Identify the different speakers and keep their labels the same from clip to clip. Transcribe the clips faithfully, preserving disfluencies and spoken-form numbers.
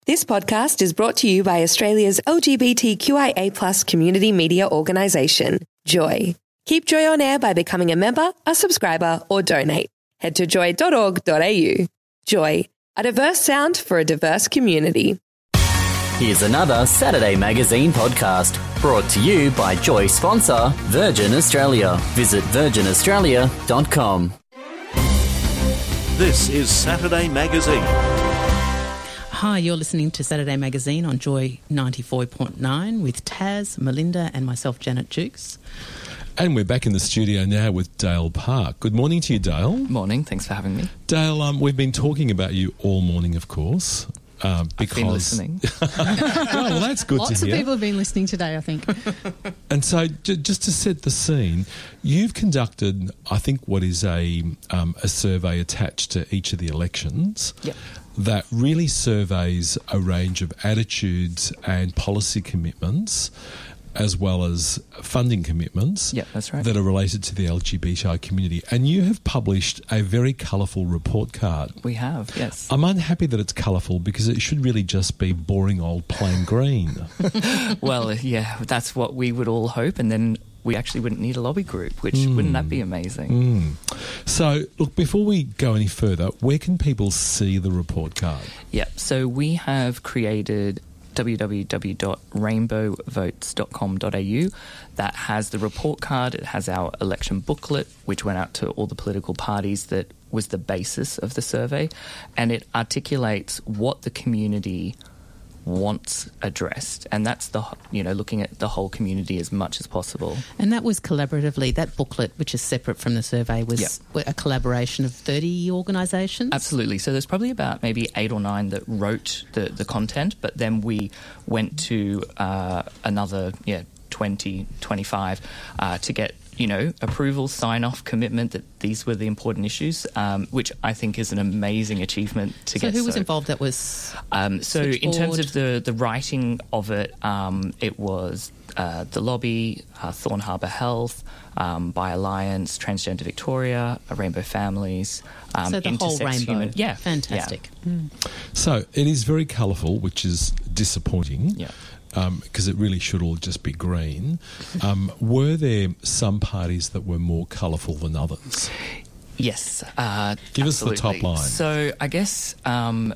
Speaker 1: This podcast is brought to you by Australia's L G B T Q I A plus community media organisation, Joy. Keep Joy on air by becoming a member, a subscriber or donate. Head to joy dot org dot a u. Joy, a diverse sound for a diverse community.
Speaker 2: Here's another Saturday Magazine podcast brought to you by Joy sponsor Virgin Australia. Visit virgin australia dot com.
Speaker 3: This is Saturday Magazine.
Speaker 4: Hi, you're listening to Saturday Magazine on Joy ninety-four point nine with Taz, Melinda and myself, Janet Jukes.
Speaker 5: And we're back in the studio now with Dale Park. Good morning to you, Dale.
Speaker 6: Morning, thanks for having me.
Speaker 5: Dale, um, we've been talking about you all morning, of course. Uh, because...
Speaker 6: I've been listening.
Speaker 5: well, well, that's good
Speaker 7: Lots
Speaker 5: to hear.
Speaker 7: of people have been listening today, I think.
Speaker 5: And so, j- just to set the scene, you've conducted, I think, what is a um, a survey attached to each of the elections.
Speaker 6: Yep.
Speaker 5: That really surveys a range of attitudes and policy commitments, as well as funding commitments.
Speaker 6: Yeah, that's right.
Speaker 5: That are related to the L G B T I community. And you have published a very colourful report card.
Speaker 6: We have, yes.
Speaker 5: I'm unhappy that it's colourful because it should really just be boring old plain green.
Speaker 6: Well, yeah, that's what we would all hope, and then we actually wouldn't need a lobby group, which mm. wouldn't that be amazing?
Speaker 5: Mm. So, look, before we go any further, where can people see the report card?
Speaker 6: Yeah, so we have created w w w dot rainbow votes dot com dot a u. That has the report card. It has our election booklet, which went out to all the political parties that was the basis of the survey, and it articulates what the community wants addressed, and that's the you know looking at the whole community as much as possible.
Speaker 4: And that was collaboratively. That booklet, which is separate from the survey, was
Speaker 6: yep.
Speaker 4: a collaboration of thirty organisations.
Speaker 6: Absolutely. So there's probably about maybe eight or nine that wrote the the content, but then we went to uh, another yeah twenty, twenty-five uh, to get you know approval, sign off, commitment that these were the important issues, um, which I think is an amazing achievement to
Speaker 4: so
Speaker 6: get.
Speaker 4: Who was
Speaker 6: so.
Speaker 4: involved? That was
Speaker 6: um, so in terms
Speaker 4: board.
Speaker 6: of the the writing of it, um, it was uh, the lobby, uh, Thorn Harbour Health, um, By Alliance, Transgender Victoria, uh, Rainbow Families, um,
Speaker 4: so the whole
Speaker 6: Intersex
Speaker 4: rainbow.
Speaker 6: Human, yeah,
Speaker 4: fantastic.
Speaker 6: Yeah.
Speaker 4: Mm.
Speaker 5: So it is very colourful, which is disappointing.
Speaker 6: Yeah.
Speaker 5: Because um, it really should all just be green. Um, were there some parties that were more colourful than others?
Speaker 6: Yes. Uh,
Speaker 5: Give
Speaker 6: absolutely.
Speaker 5: us the top line.
Speaker 6: So I guess um,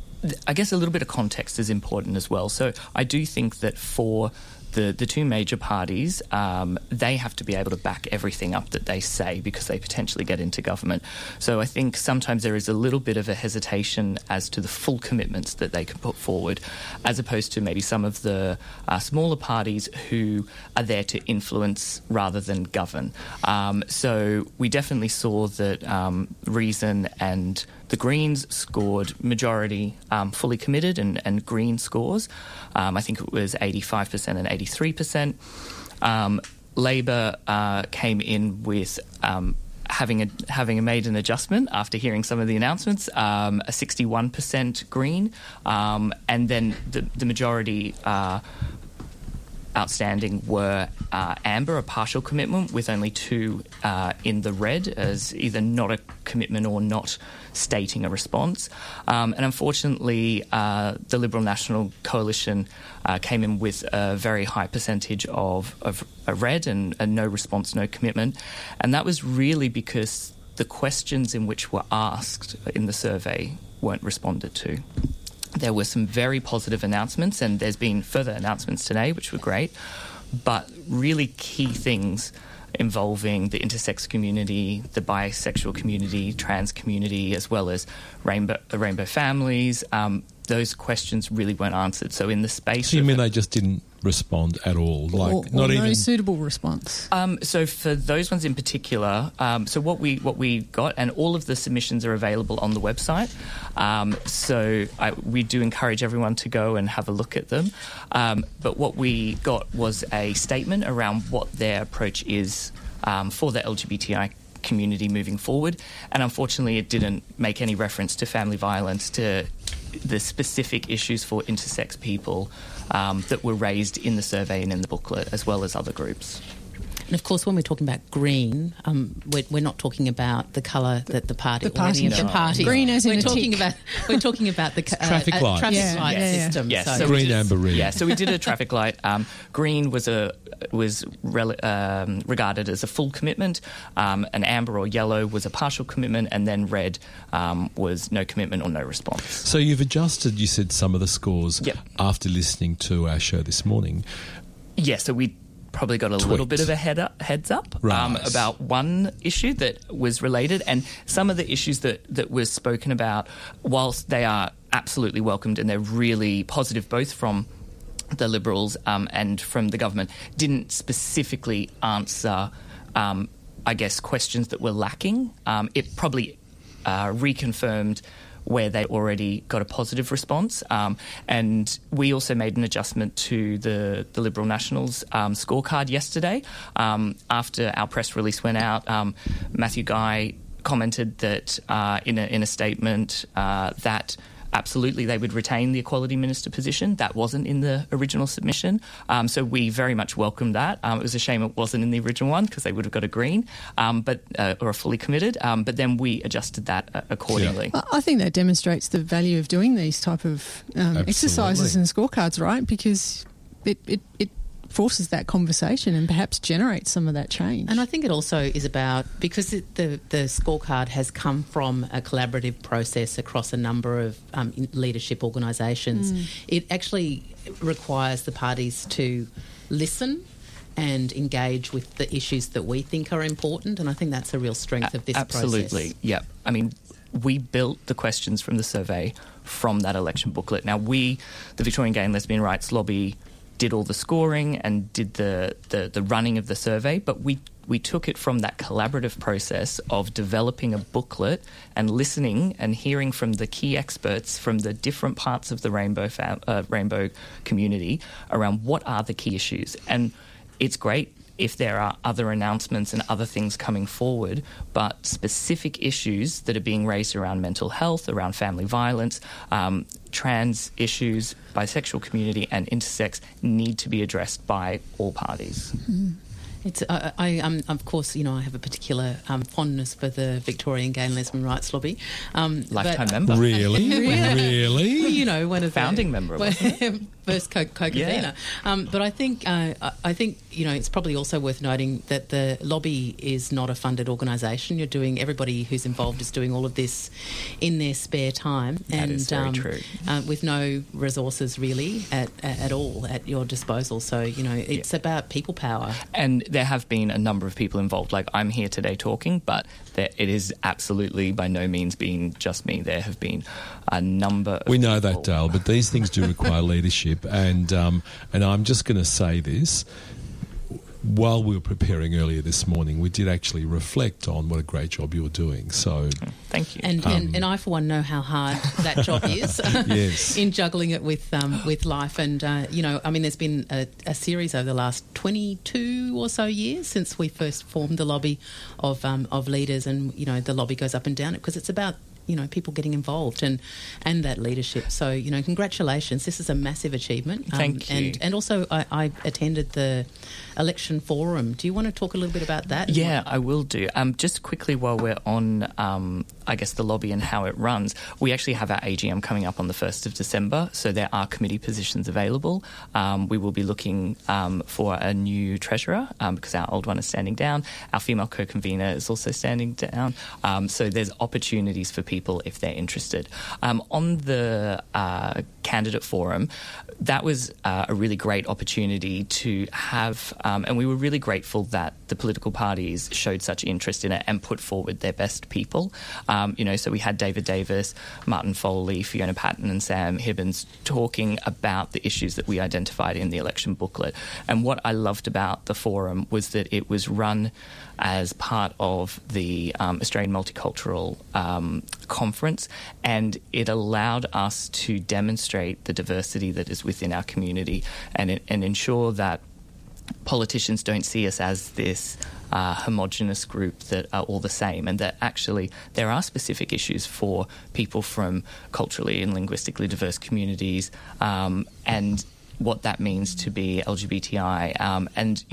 Speaker 6: I guess a little bit of context is important as well. So I do think that for the, the two major parties, um, they have to be able to back everything up that they say because they potentially get into government. So I think sometimes there is a little bit of a hesitation as to the full commitments that they can put forward, as opposed to maybe some of the uh, smaller parties who are there to influence rather than govern. Um, so we definitely saw that um, Reason and the Greens scored majority um, fully committed and, and Green scores. Um, I think it was eighty-five percent and eighty-three percent. Um, Labor uh, came in with um, having a, having made an adjustment after hearing some of the announcements, um, a sixty-one percent Green, um, and then the, the majority uh, outstanding were uh, Amber, a partial commitment, with only two uh, in the red as either not a commitment or not stating a response. Um, and unfortunately, uh, the Liberal National Coalition uh, came in with a very high percentage of, of a red and a no response, no commitment. And that was really because the questions in which were asked in the survey weren't responded to. There were some very positive announcements, and there's been further announcements today, which were great, but really key things involving the intersex community, the bisexual community, trans community, as well as rainbow, rainbow families, um, those questions really weren't answered. So in the space...
Speaker 5: So you
Speaker 6: of
Speaker 5: mean they just didn't respond at all? Like
Speaker 7: or, or
Speaker 5: not
Speaker 7: no
Speaker 5: even
Speaker 7: suitable response?
Speaker 6: Um, so for those ones in particular, um, so what we what we got, and all of the submissions are available on the website. Um, so I, we do encourage everyone to go and have a look at them. Um, but what we got was a statement around what their approach is um, for the L G B T I community moving forward, and unfortunately it didn't make any reference to family violence, to the specific issues for intersex people um, that were raised in the survey and in the booklet, as well as other groups.
Speaker 4: And of course, when we're talking about green, um, we're, we're not talking about the colour that the party.
Speaker 7: The party,
Speaker 4: already-
Speaker 7: no.
Speaker 4: the party.
Speaker 7: Green as in
Speaker 4: we're
Speaker 7: a
Speaker 4: talking
Speaker 7: tick.
Speaker 4: about. We're talking about the uh,
Speaker 5: Traffic
Speaker 4: uh,
Speaker 5: lights.
Speaker 4: traffic
Speaker 7: Yeah,
Speaker 4: light
Speaker 7: yeah, yeah.
Speaker 4: system.
Speaker 6: Yes,
Speaker 4: So,
Speaker 6: so we
Speaker 5: Green,
Speaker 6: did-
Speaker 5: amber, red.
Speaker 6: Yeah, so we did a traffic light. Um, green was a was rel- um, regarded as a full commitment. Um, an amber or yellow was a partial commitment, and then red um, was no commitment or no response.
Speaker 5: So you've adjusted, you said, some of the scores
Speaker 6: Yep.
Speaker 5: after listening to our show this morning.
Speaker 6: Yeah, so we probably got a
Speaker 5: Tweaked.
Speaker 6: little bit of a head up, heads up um,
Speaker 5: Right.
Speaker 6: about one issue that was related, and some of the issues that, that were spoken about, whilst they are absolutely welcomed and they're really positive both from the Liberals um, and from the government, didn't specifically answer, um, I guess, questions that were lacking. Um, it probably uh, reconfirmed where they already got a positive response. Um, and we also made an adjustment to the, the Liberal Nationals um, scorecard yesterday. Um, after our press release went out, um, Matthew Guy commented that uh, in, a, in a statement uh, that absolutely they would retain the Equality Minister position. That wasn't in the original submission. Um, so we very much welcomed that. Um, it was a shame it wasn't in the original one because they would have got a green um, but uh, or a fully committed. Um, but then we adjusted that uh, accordingly.
Speaker 7: I I think that demonstrates the value of doing these type of um, exercises and scorecards, right? Because it, it, it forces that conversation and perhaps generates some of that change.
Speaker 4: And I think it also is about, because it, the, the scorecard has come from a collaborative process across a number of um, leadership organisations,
Speaker 7: Mm.
Speaker 4: it actually requires the parties to listen and engage with the issues that we think are important, and I think that's a real strength of this
Speaker 6: Absolutely,
Speaker 4: process.
Speaker 6: yeah. I mean, we built the questions from the survey from that election booklet. Now, we, the Victorian Gay and Lesbian Rights Lobby, did all the scoring and did the, the, the running of the survey, but we, we took it from that collaborative process of developing a booklet and listening and hearing from the key experts from the different parts of the rainbow fam- uh, rainbow community around what are the key issues. And it's great if there are other announcements and other things coming forward, but specific issues that are being raised around mental health, around family violence, um, trans issues, bisexual community and intersex need to be addressed by all parties.
Speaker 7: Mm.
Speaker 4: It's, uh, I, um, of course, you know, I have a particular um, fondness for the Victorian Gay and Lesbian Rights Lobby. Um,
Speaker 6: Lifetime
Speaker 4: but,
Speaker 6: member.
Speaker 5: Really? Really?
Speaker 4: Well, you know, one of
Speaker 6: Founding
Speaker 4: the,
Speaker 6: member, wasn't it?
Speaker 4: First co- co-convener.
Speaker 6: Yeah.
Speaker 4: Um, but I think, uh, I- I think, you know, it's probably also worth noting that the lobby is not a funded organisation. You're doing, everybody who's involved is doing all of this in their spare time.
Speaker 6: That
Speaker 4: and,
Speaker 6: is very
Speaker 4: um,
Speaker 6: true.
Speaker 4: Uh, with no resources really at, at all at your disposal. So, you know, it's about people power.
Speaker 6: And there have been a number of people involved. Like, I'm here today talking, but there, it is absolutely by no means being just me. There have been a number of
Speaker 5: We know that,
Speaker 6: people.
Speaker 5: Dale, but these things do require leadership. And um, and I'm just going to say this. While we were preparing earlier this morning, we did actually reflect on what a great job you were doing. So,
Speaker 6: Thank you.
Speaker 4: And,
Speaker 5: Um,
Speaker 4: and and I, for one, know how hard that job is
Speaker 5: Yes.
Speaker 4: in juggling it with um, with life. And, uh, you know, I mean, there's been a, a series over the last twenty-two or so years since we first formed the lobby of um, of leaders. And, you know, the lobby goes up and down because it's about, you know, people getting involved and, and that leadership. So, you know, congratulations. This is a massive achievement. Um,
Speaker 6: Thank you.
Speaker 4: And, and also, I, I attended the election forum. Do you want to talk a little bit about that?
Speaker 6: Yeah, I will do. Um, just quickly while we're on, um, I guess, the lobby and how it runs, we actually have our A G M coming up on the first of December, so there are committee positions available. Um, we will be looking um, for a new treasurer um, because our old one is standing down. Our female co-convener is also standing down. Um, so there's opportunities for people if they're interested. Um, on the uh, candidate forum, that was uh, a really great opportunity to have, um, and we were really grateful that the political parties showed such interest in it and put forward their best people. Um, you know, so we had David Davis, Martin Foley, Fiona Patton and Sam Hibbins talking about the issues that we identified in the election booklet. And what I loved about the forum was that it was run as part of the um, Australian Multicultural um, Conference, and it allowed us to demonstrate the diversity that is within our community and, and ensure that politicians don't see us as this uh, homogenous group that are all the same, and that actually there are specific issues for people from culturally and linguistically diverse communities, um, and what that means to be L G B T I. Um, and, you know,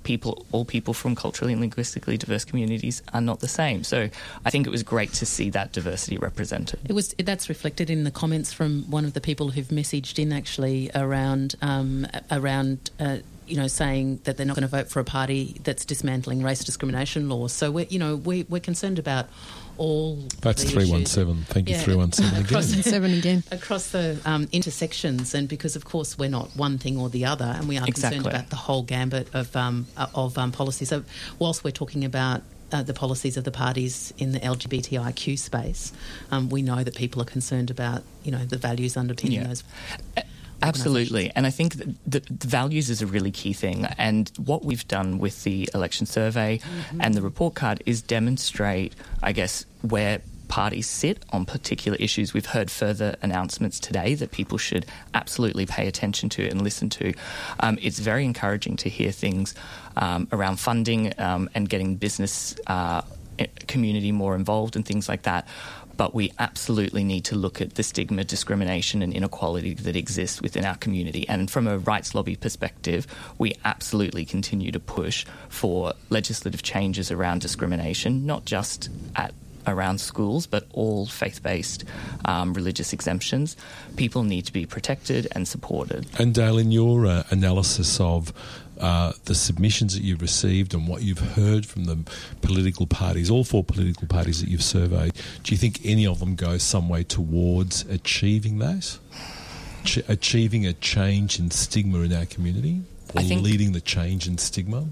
Speaker 6: people, all people from culturally and linguistically diverse communities are not the same. So I think it was great to see that diversity represented.
Speaker 4: It was that's reflected in the comments from one of the people who've messaged in actually around um, around. Uh, you know, saying that they're not going to vote for a party that's dismantling race discrimination laws. So, we're, you know, we, we're concerned about all
Speaker 5: That's
Speaker 4: the
Speaker 5: three one seven.
Speaker 4: issues.
Speaker 5: Thank you,
Speaker 4: Yeah.
Speaker 5: three one seven again.
Speaker 7: Across seven again.
Speaker 4: Across the um, intersections, and because, of course, we're not one thing or the other, and we are
Speaker 6: Exactly.
Speaker 4: concerned about the whole gambit of, um, of um, policy. So, whilst we're talking about Uh, the policies of the parties in the L G B T I Q space, um, we know that people are concerned about, you know, the values underpinning
Speaker 6: Yeah.
Speaker 4: those.
Speaker 6: Absolutely. And I think that the, the values is a really key thing. And what we've done with the election survey mm-hmm. and the report card is demonstrate, I guess, where parties sit on particular issues. We've heard further announcements today that people should absolutely pay attention to and listen to. Um, it's very encouraging to hear things um, around funding um, and getting business uh, community more involved and things like that. But we absolutely need to look at the stigma, discrimination and inequality that exists within our community. And from a rights lobby perspective, we absolutely continue to push for legislative changes around discrimination, not just at around schools, but all faith-based um, religious exemptions. People need to be protected and supported.
Speaker 5: And Dale, in your uh, analysis of uh, the submissions that you've received and what you've heard from the political parties, all four political parties that you've surveyed, do you think any of them go some way towards achieving that? Ch- achieving a change in stigma in our community? Or
Speaker 6: I think-
Speaker 5: leading the change in stigma?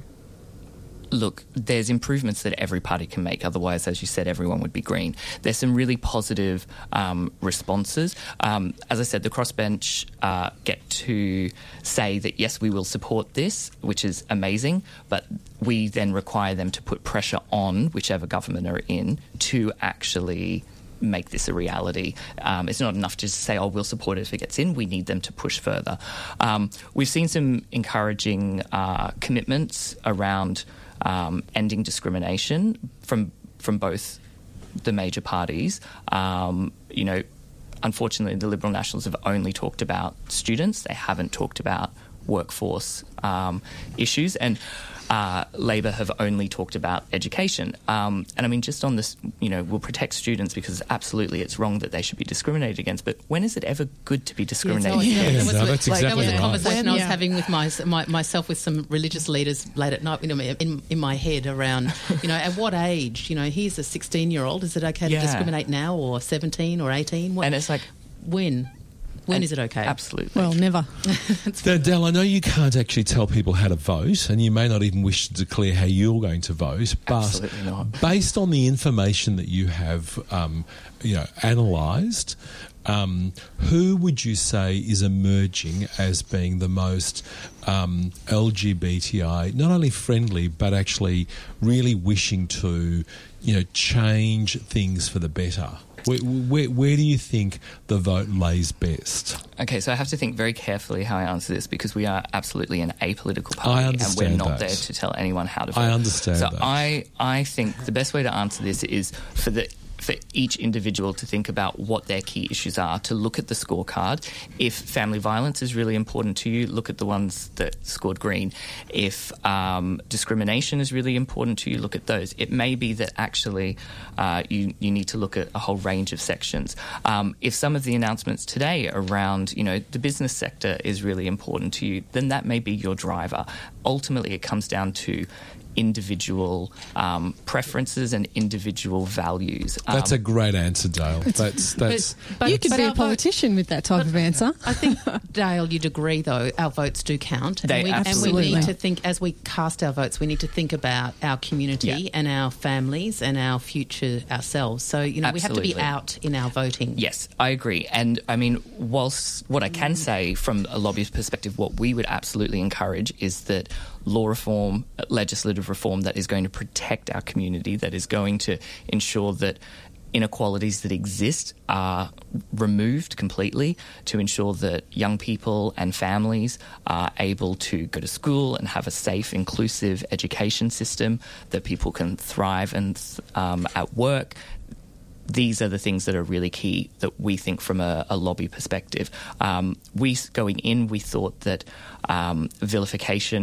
Speaker 6: Look, there's improvements that every party can make. Otherwise, as you said, everyone would be green. There's some really positive um, responses. Um, as I said, the crossbench uh, get to say that, yes, we will support this, which is amazing, but we then require them to put pressure on whichever government are in to actually make this a reality. Um, it's not enough just to say, oh, we'll support it if it gets in. We need them to push further. Um, we've seen some encouraging uh, commitments around Um, ending discrimination from from both the major parties. Um, you know, unfortunately, the Liberal Nationals have only talked about students. They haven't talked about workforce um, issues. And uh, Labor have only talked about education. Um, and I mean, just on this, you know, we'll protect students because absolutely it's wrong that they should be discriminated against. But when is it ever good to be discriminated
Speaker 4: Yeah,
Speaker 6: against?
Speaker 4: that was,
Speaker 5: no, that's
Speaker 4: like, that was
Speaker 5: exactly
Speaker 4: a
Speaker 5: right.
Speaker 4: conversation I was
Speaker 7: Yeah.
Speaker 4: having with my, my, myself with some religious leaders late at night, you know, in, in my head around, you know, at what age, you know, here's a sixteen-year-old, is it okay
Speaker 6: Yeah.
Speaker 4: to discriminate now or seventeen or eighteen? What,
Speaker 6: And it's like,
Speaker 4: when? When
Speaker 6: and
Speaker 4: is it okay?
Speaker 6: Absolutely.
Speaker 7: Well, never.
Speaker 5: Now, Dale, I know you can't actually tell people how to vote, and you may not even wish to declare how you're going to vote. But
Speaker 6: Absolutely not.
Speaker 5: based on the information that you have, um, you know, analysed, um, who would you say is emerging as being the most um, L G B T I, not only friendly, but actually really wishing to, you know, change things for the better? Where, where, where do you think the vote lays best?
Speaker 6: Okay, so I have to think very carefully how I answer this because we are absolutely an apolitical party
Speaker 5: I
Speaker 6: and we're
Speaker 5: understand
Speaker 6: not
Speaker 5: that.
Speaker 6: there to tell anyone how to vote.
Speaker 5: I understand
Speaker 6: so
Speaker 5: that.
Speaker 6: I, I think the best way to answer this is for the for each individual to think about what their key issues are, to look at the scorecard. If family violence is really important to you, look at the ones that scored green. If um, discrimination is really important to you, look at those. It may be that actually uh, you, you need to look at a whole range of sections. Um, if some of the announcements today around, you know, the business sector is really important to you, then that may be your driver. Ultimately, it comes down to individual um, preferences and individual values. Um,
Speaker 5: That's a great answer, Dale. That's that's.
Speaker 4: But-
Speaker 7: you could
Speaker 4: but
Speaker 7: be a
Speaker 4: our vote-
Speaker 7: politician with that type of answer.
Speaker 4: I think, Dale, you'd agree, though, our votes do count.
Speaker 6: They
Speaker 4: and, we, and we
Speaker 6: absolutely
Speaker 4: need to think, as we cast our votes, we need to think about our community
Speaker 6: Yeah.
Speaker 4: and our families and our future ourselves. So, you know, we have to be
Speaker 6: Absolutely.
Speaker 4: out in our voting.
Speaker 6: Yes, I agree. And I mean, whilst what I can say from a lobbyist perspective, what we would absolutely encourage is that law reform, legislative reform that is going to protect our community, that is going to ensure that inequalities that exist are removed completely, to ensure that young people and families are able to go to school and have a safe, inclusive education system, that people can thrive and um, at work. These are the things that are really key that we think from a, a lobby perspective. Um, we going in, we thought that um, vilification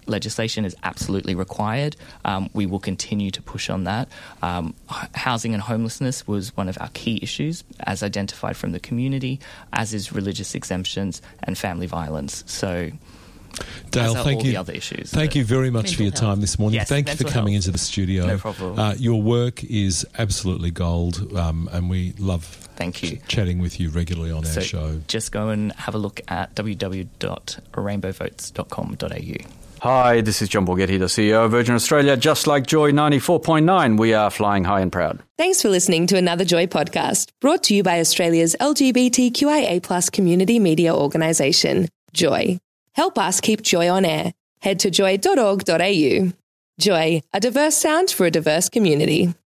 Speaker 6: legislation is absolutely required. Um, we will continue to push on that. Um, housing and homelessness was one of our key issues, as identified from the community, as is religious exemptions and family violence. So,
Speaker 5: Dale, thank
Speaker 6: all
Speaker 5: you.
Speaker 6: The other issues.
Speaker 5: Thank you very much for your
Speaker 4: Mental health.
Speaker 5: time this morning.
Speaker 6: Yes,
Speaker 5: thank you for
Speaker 6: mental
Speaker 5: coming
Speaker 6: health.
Speaker 5: into the studio.
Speaker 6: No problem.
Speaker 5: Uh, your work is absolutely gold, um, and we love
Speaker 6: Thank you.
Speaker 5: ch- chatting with you regularly on
Speaker 6: So
Speaker 5: our show.
Speaker 6: just go and have a look at w w w dot rainbow votes dot com dot a u.
Speaker 8: Hi, this is John Borghetti, the C E O of Virgin Australia. Just like Joy ninety-four point nine, we are flying high and proud.
Speaker 1: Thanks for listening to another Joy podcast, brought to you by Australia's L G B T Q I A plus community media organisation, Joy. Help us keep Joy on air. Head to joy dot org dot a u. Joy, a diverse sound for a diverse community.